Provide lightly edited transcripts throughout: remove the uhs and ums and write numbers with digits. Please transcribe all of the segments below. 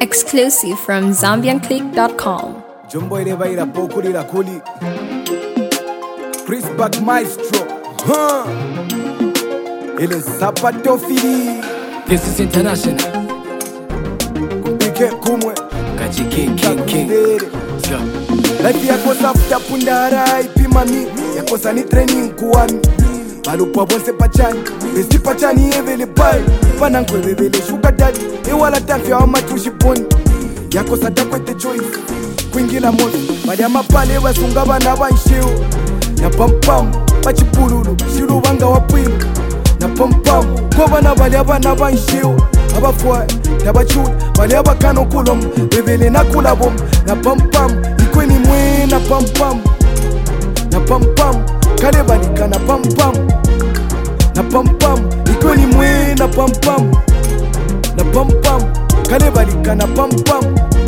Exclusive from ZambianClick.com. Jumbo ile baila pokuli la kuli Chris Back Maestro Ile sapato fili. This is international. Kupike kumwe Kachi king. Life yako safuta pundara ipimami yakosa ni training kuwami Balupwa bonse pachani Besti pachani evele pai Panankwe bebele sugar daddy Ewala tafya wa matushi poni yakosa takwete choice Kwingila moto Bali amapale wasunga bana bansheo Na pampam Pachipululu Shiru banga wapilu Na pampam Kwa bana bali abana bansheo Abafwa Tabachuli Bali abakano kulom Bebele na kulabom Na pampam Ikweni mwe na pampam Na pampam Kale balika na pampam Na pampam Ikweni mwe na pampam Na pampam Kale balika na pampam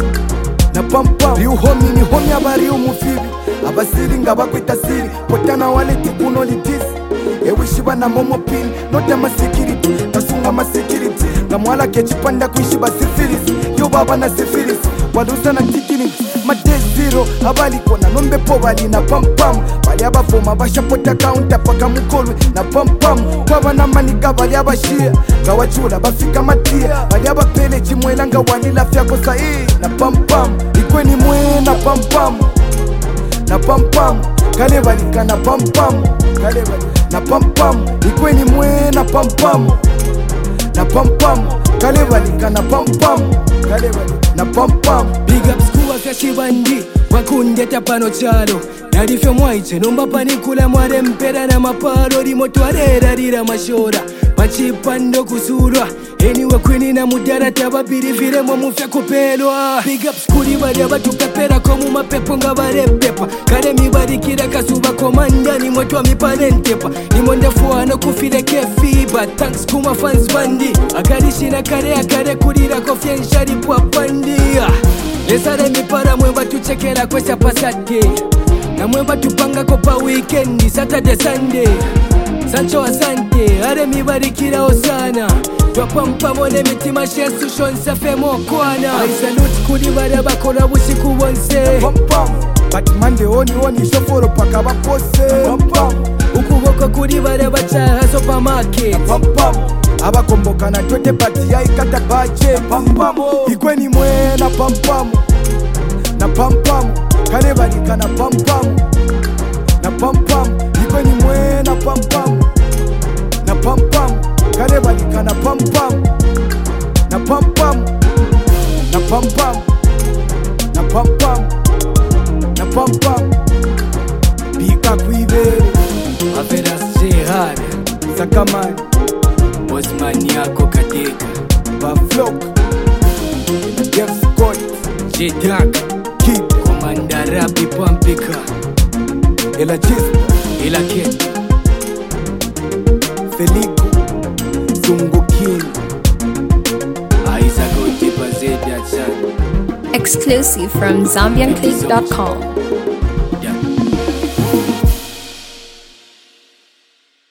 Na pampam Riu homi ni homi abari umufibi Abasiri nga bakwita siri Potana wale tikuno litisi Ewishiba na momo pin Nota ma security Kasunga ma security Ngamwala kechipanda kuishiba syphilis Yo baba na syphilis Walusa na tikini Made zero Abali kona nombe po bali na pampam Bali abafoma bashapota counter paka mukolwe na pampam Kwa bana manika bali abashia Gawachula bafika matia Bali abapele chimwela nga wanila fyako sahi Na pampam Ikweni mwe na pampam Na pampam Kale balika na pampam Kale balika na pampam Ikweni mwe na pampam Na pampam Kale balika na pampam Kale balika na pampam Big up skuwa kashibandi Wakundeta pano chalo Narifyo mwaiche Nomba panikula mware mpera na maparo Rimoto arera rira mashora Pachipando kusurwa Anyway kwini na mudara tababiri vile mwamufya kupelwa Big up skuli bari abatukapera komu mapepo nga barepepa Kare mibarikira kasuba komanda ni mwetu wa miparentepa Ni mwende fuano kufile kefiba Thanks kuma fans bandi Akarishi na kare kurira kofye nshari pwa pandia Lesare mipara mwemba tuchekera kwesha pasate Na mwemba tupanga kopa weekendi Saturday Sunday Sancho asante, are mibarikira osana Twapampa mone mitima shesu shonsa femo kwana I salute kuli bari abakora bushiku bonse Pampam Batman de oni shoforo paka bapose Pampam Ukuboko kuli bari abachaha supermarket Pampam Abakomboka na twete pati ya ikata bache Pampam Ikweni mwe na pampam Na pampam Kale balika na pampam Na pampam Ikweni mwe na pampam Na pampam Kale balika na pampam Na pampam Na pampam Na pampam Na pampam Pika kuibere Averas Jehad Sakamani Bosman yako katika Baflok Jeff Scott J-Track Kid Komanda Rabi Pampika Ela Chispa Ila Kent Felico Zungu King Isaac Otipa Zedya Chan Exclusive from ZambianClick.com.